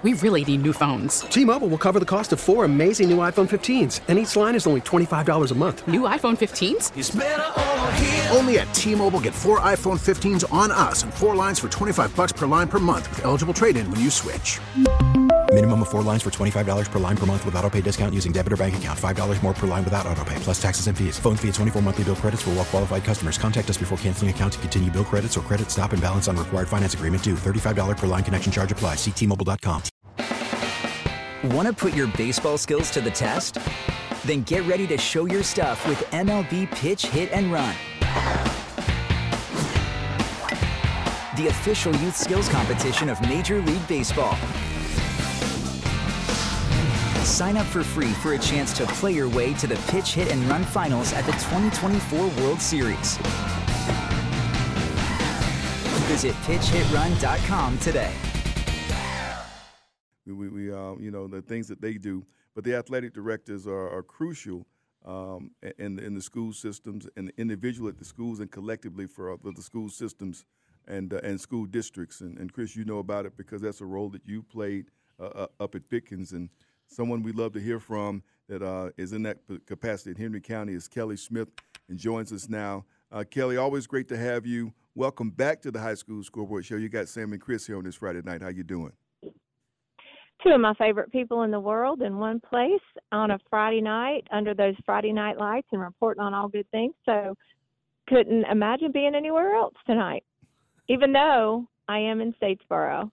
We really need new phones. T-Mobile will cover the cost of 4 amazing new iPhone 15s, and each line is only $25 a month. New iPhone 15s? It's better over here. Only at T-Mobile, get 4 iPhone 15s on us and 4 lines for $25 per line per month with eligible trade-in when you switch. Minimum of 4 lines for $25 per line per month with autopay discount using debit or bank account. $5 more per line without autopay, plus taxes and fees. Phone fee at 24 monthly bill credits for well-qualified customers. Contact us before canceling account to continue bill credits or credit stop and balance on required finance agreement due. $35 per line connection charge applies. See T-Mobile.com. Want to put your baseball skills to the test? Then get ready to show your stuff with MLB Pitch, Hit, and Run. The official youth skills competition of Major League Baseball. Sign up for free for a chance to play your way to the Pitch, Hit, and Run finals at the 2024 World Series. Visit pitchhitrun.com today. We the things that they do, but the athletic directors are crucial in the school systems and the individual at the schools and collectively for the school systems and school districts. And Chris, you know about it because that's a role that you played up at Pickens. And someone we love to hear from that is in that capacity in Henry County is Kelly Smith and joins us now. Kelly, always great to have you. Welcome back to the High School Scoreboard Show. You got Sam and Chris here on this Friday night. How you doing? Two of my favorite people in the world in one place on a Friday night under those Friday night lights and reporting on all good things. So couldn't imagine being anywhere else tonight, even though I am in Statesboro.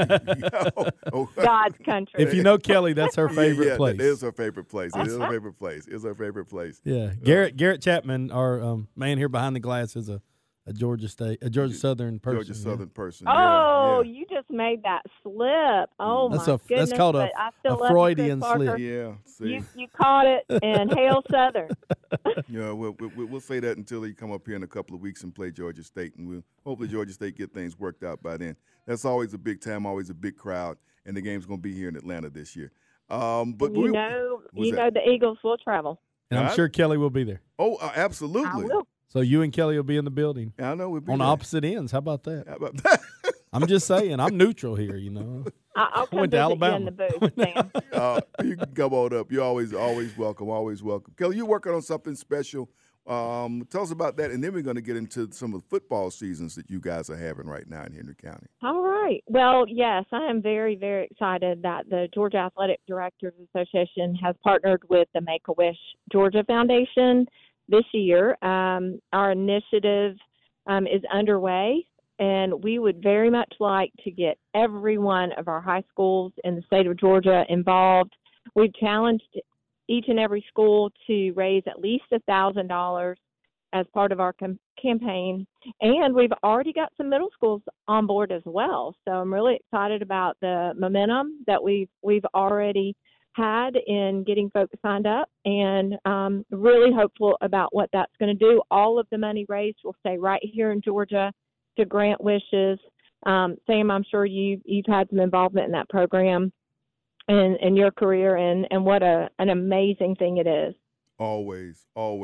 God's country. If you know Kelly, that's her favorite place. It is her favorite place. It is her favorite place. It's her favorite place. Yeah. Garrett Chapman, our man here behind the glass, is a Georgia Southern person. Georgia Southern person. Oh, yeah. You just made that slip. Oh, my goodness. That's called a Freudian slip. Yeah. See. You caught it, and hail Southern. Yeah, we'll say that until he come up here in a couple of weeks and play Georgia State, and hopefully Georgia State get things worked out by then. That's always a big time, always a big crowd, and the game's going to be here in Atlanta this year. But you know the Eagles will travel. And I'm sure Kelly will be there. Oh, absolutely. I will. So you and Kelly will be in the building. I know we'll be on there. opposite ends. How about that? I'm just saying. I'm neutral here. I'll come went to Alabama. in the booth, Sam. You can come on up. You're always welcome. Always welcome. Kelly, you're working on something special. Tell us about that, and then we're going to get into some of the football seasons that you guys are having right now in Henry County. All right. Well, yes, I am very, very excited that the Georgia Athletic Directors Association has partnered with the Make-A-Wish Georgia Foundation this year. Our initiative is underway, and we would very much like to get every one of our high schools in the state of Georgia involved. We've challenged each and every school to raise at least $1,000 as part of our campaign, and we've already got some middle schools on board as well. So I'm really excited about the momentum that we've already had in getting folks signed up, and really hopeful about what that's going to do. All of the money raised will stay right here in Georgia to grant wishes. Sam, I'm sure you've had some involvement in that program in your career, and what an amazing thing it is. Always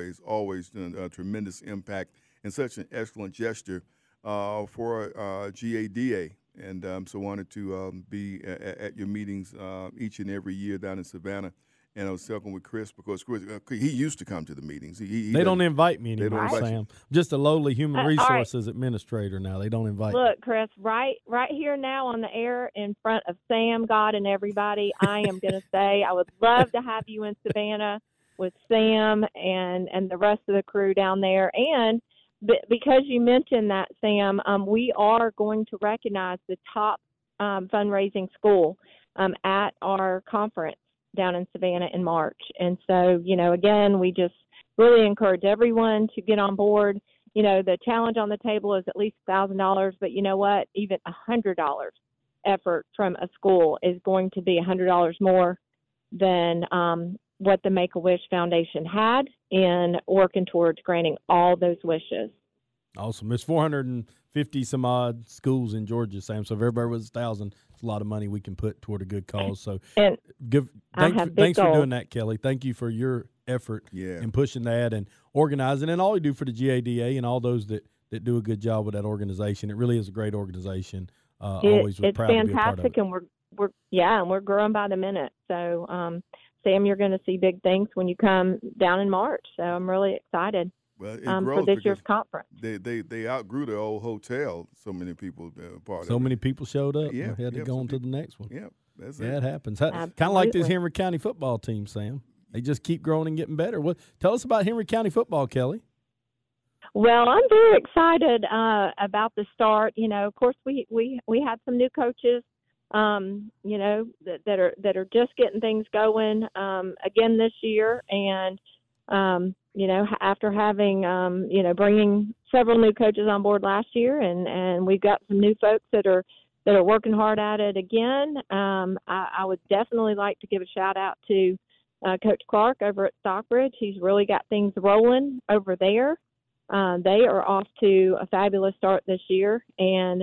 doing a tremendous impact and such an excellent gesture for GADA. And so wanted to be at your meetings each and every year down in Savannah. And I was talking with Chris because Chris, he used to come to the meetings. They don't invite me anymore, Sam. Just a lowly human resources administrator now. They don't invite me. Look, Chris, right here now on the air in front of Sam, God, and everybody, I am going to say I would love to have you in Savannah with Sam and the rest of the crew down there. And because you mentioned that, Sam, we are going to recognize the top fundraising school at our conference down in Savannah in March. And so, again, we just really encourage everyone to get on board. The challenge on the table is at least $1,000, but you know what? Even $100 effort from a school is going to be $100 more than what the Make-A-Wish Foundation had in working towards granting all those wishes. Awesome. There's 450 some odd schools in Georgia, Sam. So if everybody was 1,000, it's a lot of money we can put toward a good cause. So thanks for doing that, Kelly. Thank you for your effort in pushing that and organizing, and all you do for the GADA and all those that do a good job with that organization. It really is a great organization. Always proud to be a part of it. And we're growing by the minute. So, Sam, you're going to see big things when you come down in March. So I'm really excited. Well, for this year's conference. They outgrew the old hotel. So many people many people showed up. Yeah, had to go on to the next one. Yeah, that's it. It happens. Kind of like this Henry County football team, Sam. They just keep growing and getting better. Tell us about Henry County football, Kelly. Well, I'm very excited about the start. Of course, we had some new coaches, that are just getting things going again this year, and after having bringing several new coaches on board last year, and we've got some new folks that are working hard at it again. I would definitely like to give a shout out to Coach Clark over at Stockbridge. He's really got things rolling over there. They are off to a fabulous start this year, and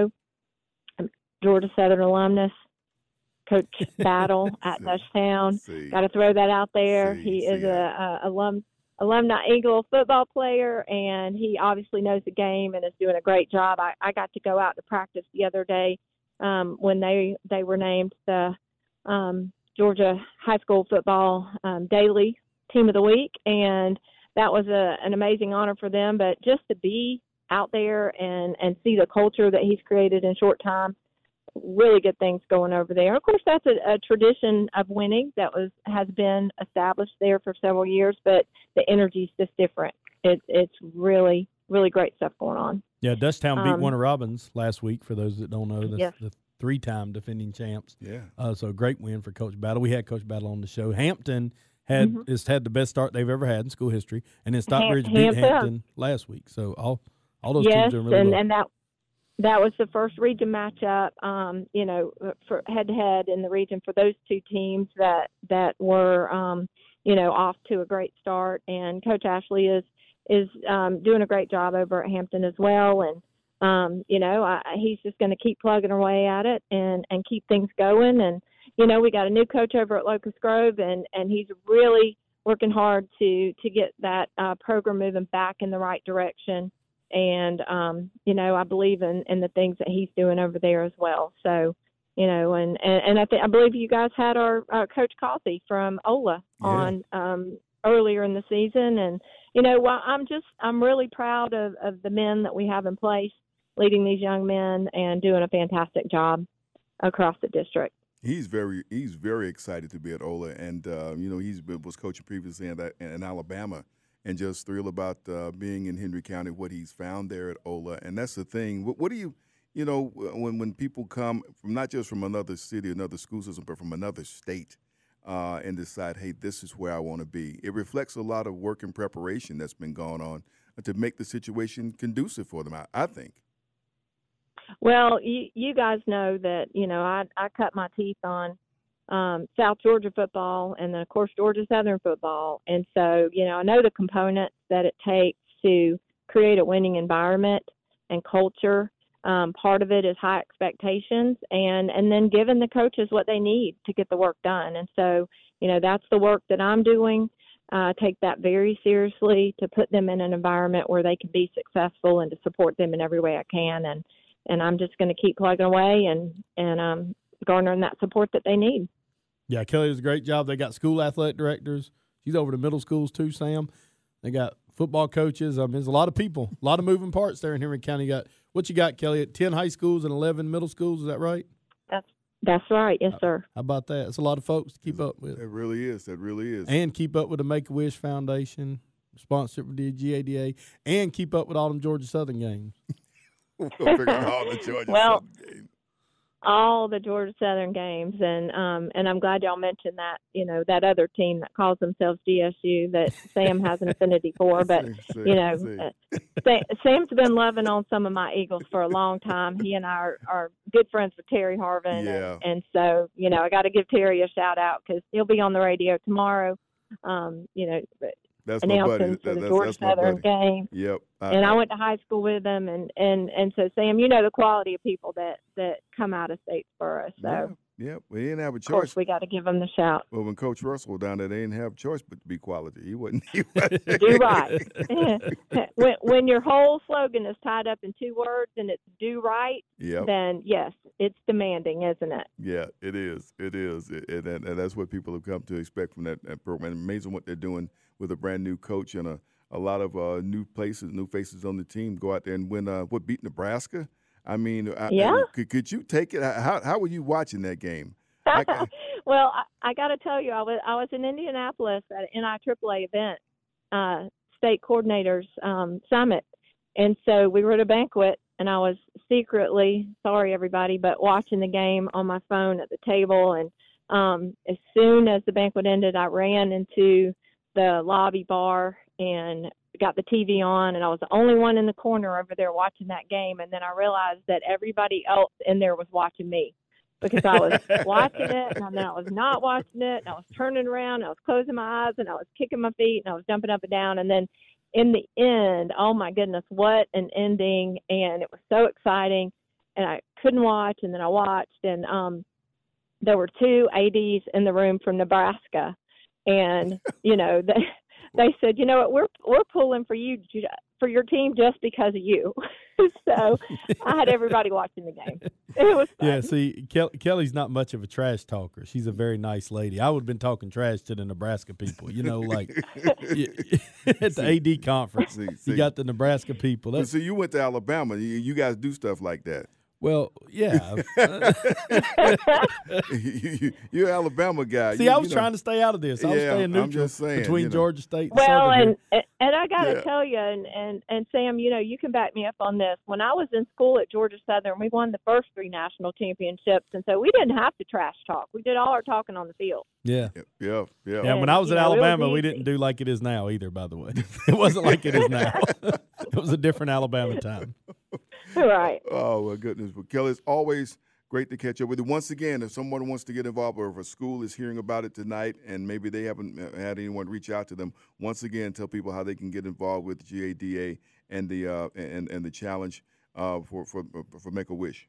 Georgia Southern alumnus Coach Battle at Dutchtown. Got to throw that out there. He is a alumni Eagle football player, and he obviously knows the game and is doing a great job. I got to go out to practice the other day when they were named the Georgia High School Football Daily Team of the Week, and that was an amazing honor for them. But just to be out there and see the culture that he's created in short time, really good things going over there. Of course, that's a tradition of winning that has been established there for several years, but the energy's just different. It's really, really great stuff going on. Yeah, Dutchtown beat Warner Robins last week, for those that don't know. That's the 3-time defending champs. Yeah. So a great win for Coach Battle. We had Coach Battle on the show. Hampton had the best start they've ever had in school history, and then Stockbridge beat Hampton last week. So all those teams are really well. And that was the first region matchup, for head-to-head in the region for those two teams that were, off to a great start. And Coach Ashley is doing a great job over at Hampton as well. And, he's just going to keep plugging away at it and keep things going. And, we got a new coach over at Locust Grove, and he's really working hard to get that program moving back in the right direction. And, I believe in the things that he's doing over there as well. So, and I believe you guys had our Coach Coffey from Ola on earlier in the season. And, I'm really proud of the men that we have in place leading these young men and doing a fantastic job across the district. He's very excited to be at Ola. And, was coaching previously in Alabama. And just thrilled about being in Henry County, what he's found there at Ola. And that's the thing. What do you when people come from not just from another city, another school system, but from another state and decide, hey, this is where I want to be. It reflects a lot of work and preparation that's been going on to make the situation conducive for them, I think. Well, you guys know that, I cut my teeth on South Georgia football, and then of course Georgia Southern football. And so, I know the components that it takes to create a winning environment and culture. Part of it is high expectations and then giving the coaches what they need to get the work done. And so, that's the work that I'm doing. Take that very seriously to put them in an environment where they can be successful and to support them in every way I can. And I'm just going to keep plugging away and garnering that support that they need. Yeah, Kelly does a great job. They got school athletic directors. She's over to middle schools too, Sam. They got football coaches. There's a lot of people, a lot of moving parts there in Henry County. What you got, Kelly? 10 high schools and 11 middle schools. Is that right? That's right. Yes, sir. How about that? It's a lot of folks to keep up with. It really is. And keep up with the Make-A-Wish Foundation, sponsored with the GADA, and keep up with all them Georgia Southern games. We'll figure out all the Georgia Southern games. All the Georgia Southern games, and I'm glad y'all mentioned that, that other team that calls themselves GSU that Sam has an affinity for. But, Sam's been loving on some of my Eagles for a long time. He and I are good friends with Terry Harvin. Yeah. And so, I got to give Terry a shout out because he'll be on the radio tomorrow, That's my buddy. The Georgia Southern game. Yep. And I went to high school with him, and so Sam, the quality of people that come out of Statesboro. So Yep, we didn't have a choice. Of course, we got to give them the shout. Well, when Coach Russell was down there, they didn't have a choice but to be quality. He wasn't. Do right. when your whole slogan is tied up in 2 words and it's do right, then yes, it's demanding, isn't it? Yeah, it is. It is, and that's what people have come to expect from that program. Amazing what they're doing with a brand new coach and a lot of new faces on the team. Go out there and win. Beat Nebraska? I mean, could you take it? How were you watching that game? Well, I got to tell you, I was in Indianapolis at an NIAAA event, state coordinators summit, and so we were at a banquet, and I was secretly, sorry everybody, but watching the game on my phone at the table. And as soon as the banquet ended, I ran into the lobby bar and got the TV on, and I was the only one in the corner over there watching that game. And then I realized that everybody else in there was watching me, because I was watching it, and then I was not watching it, and I was turning around, and I was closing my eyes, and I was kicking my feet, and I was jumping up and down. And then in the end, oh my goodness, what an ending. And it was so exciting, and I couldn't watch, and then I watched, and there were 2 ADs in the room from Nebraska, and they said, you know what, we're pulling for you, for your team, just because of you. So I had everybody watching the game. It was fun. Yeah, see, Kelly's not much of a trash talker. She's a very nice lady. I would have been talking trash to the Nebraska people, like at the AD conference. You got the Nebraska people. So you went to Alabama. You guys do stuff like that. Well, yeah. You're an Alabama guy. See, I was trying to stay out of this. I was staying neutral. I'm just saying, between Georgia State and well, Southern. and I got to tell you, and Sam, you can back me up on this. When I was in school at Georgia Southern, we won the first 3 national championships, and so we didn't have to trash talk. We did all our talking on the field. Yeah. Yeah. And when I was at Alabama, we didn't do like it is now either, by the way. It wasn't like it is now. It was a different Alabama time. Right. Oh, my goodness. But, Kelly, it's always great to catch up with you. Once again, if someone wants to get involved, or if a school is hearing about it tonight and maybe they haven't had anyone reach out to them, once again, tell people how they can get involved with GADA and the challenge for Make-A-Wish.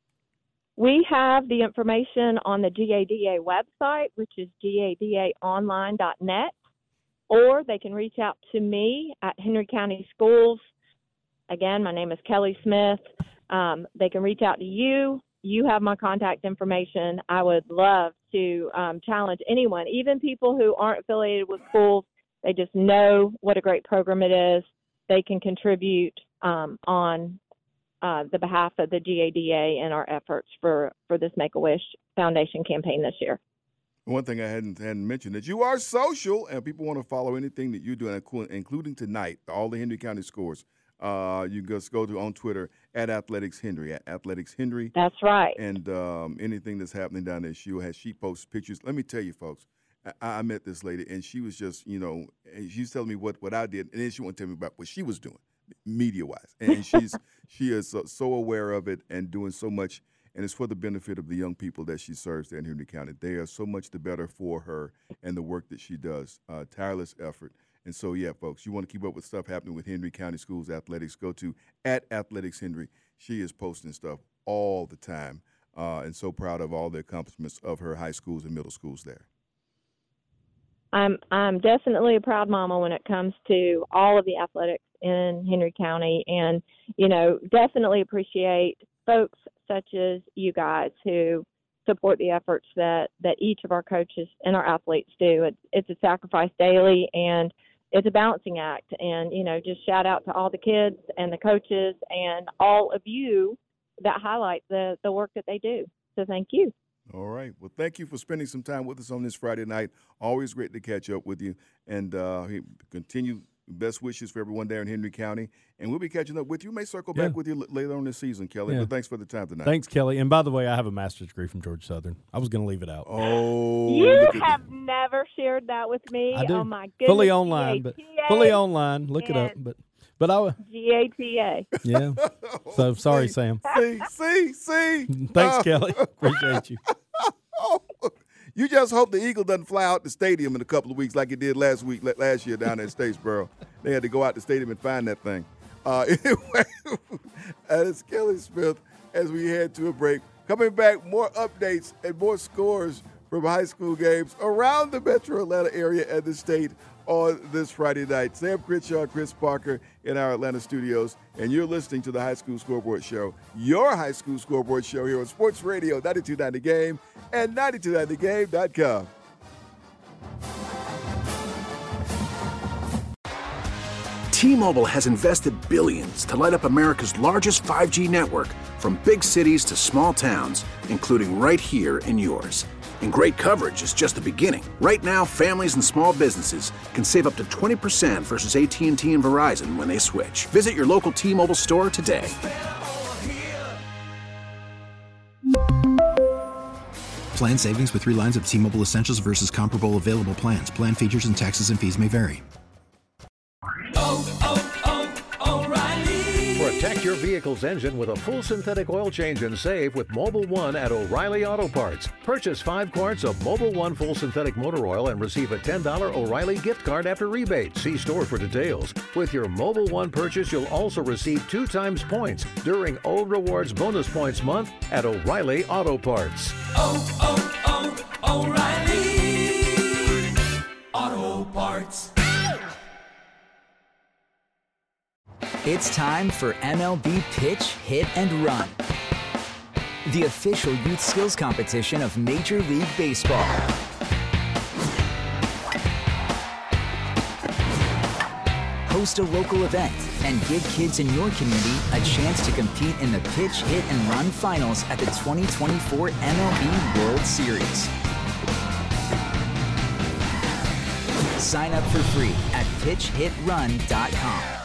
We have the information on the GADA website, which is gadaonline.net, or they can reach out to me at Henry County Schools. Again, my name is Kelly Smith. They can reach out to you. You have my contact information. I would love to challenge anyone, even people who aren't affiliated with schools. They just know what a great program it is. They can contribute on the behalf of the GADA and our efforts for this Make-A-Wish Foundation campaign this year. One thing I hadn't mentioned is you are social, and people want to follow anything that you're doing, including tonight, all the Henry County scores. You can just go to on Twitter at AthleticsHenry, at AthleticsHenry. That's right. And anything that's happening down there, she posts pictures. Let me tell you, folks, I met this lady, and she was just, she's telling me what I did, and then she wanted to tell me about what she was doing, media-wise. And she is so aware of it and doing so much, and it's for the benefit of the young people that she serves there in Henry County. They are so much the better for her and the work that she does. Tireless effort. And so, yeah, folks, you want to keep up with stuff happening with Henry County Schools Athletics, go to at AthleticsHenry. She is posting stuff all the time, and so proud of all the accomplishments of her high schools and middle schools there. I'm definitely a proud mama when it comes to all of the athletics in Henry County, and, definitely appreciate folks such as you guys who support the efforts that each of our coaches and our athletes do. It's a sacrifice daily, and it's a balancing act. And, just shout out to all the kids and the coaches and all of you that highlight the work that they do. So thank you. All right. Well, thank you for spending some time with us on this Friday night. Always great to catch up with you. And continue best wishes for everyone there in Henry County. And we'll be catching up with you. We may circle back with you later on this season, Kelly. Yeah. But thanks for the time tonight. Thanks, Kelly. And by the way, I have a master's degree from Georgia Southern. I was going to leave it out. Oh. You have never shared that with me. I do. Oh, my goodness. Fully online. Look it up. But I would. GATA. Yeah. So sorry, Sam. See. Thanks, Kelly. Appreciate you. You just hope the Eagle doesn't fly out the stadium in a couple of weeks like it did last year down at Statesboro. They had to go out the stadium and find that thing. Anyway, it's Kelly Smith as we head to a break. Coming back, more updates and more scores from high school games around the metro Atlanta area and the state on this Friday night. Sam Crenshaw, Chris Parker in our Atlanta studios, and you're listening to the High School Scoreboard Show, your high school scoreboard show here on Sports Radio 92.9 The Game and 92.9thegame.com. T-Mobile has invested billions to light up America's largest 5G network, from big cities to small towns, including right here in yours. And great coverage is just the beginning. Right now, families and small businesses can save up to 20% versus AT&T and Verizon when they switch. Visit your local T-Mobile store today. Plan savings with 3 lines of T-Mobile Essentials versus comparable available plans. Plan features and taxes and fees may vary. Protect your vehicle's engine with a full synthetic oil change and save with Mobil 1 at O'Reilly Auto Parts. Purchase 5 quarts of Mobil 1 full synthetic motor oil and receive a $10 O'Reilly gift card after rebate. See store for details. With your Mobil 1 purchase, you'll also receive 2 times points during O Rewards Bonus Points Month at O'Reilly Auto Parts. O'Reilly Auto Parts. It's time for MLB Pitch, Hit, and Run, the official youth skills competition of Major League Baseball. Host a local event and give kids in your community a chance to compete in the Pitch, Hit, and Run finals at the 2024 MLB World Series. Sign up for free at pitchhitrun.com.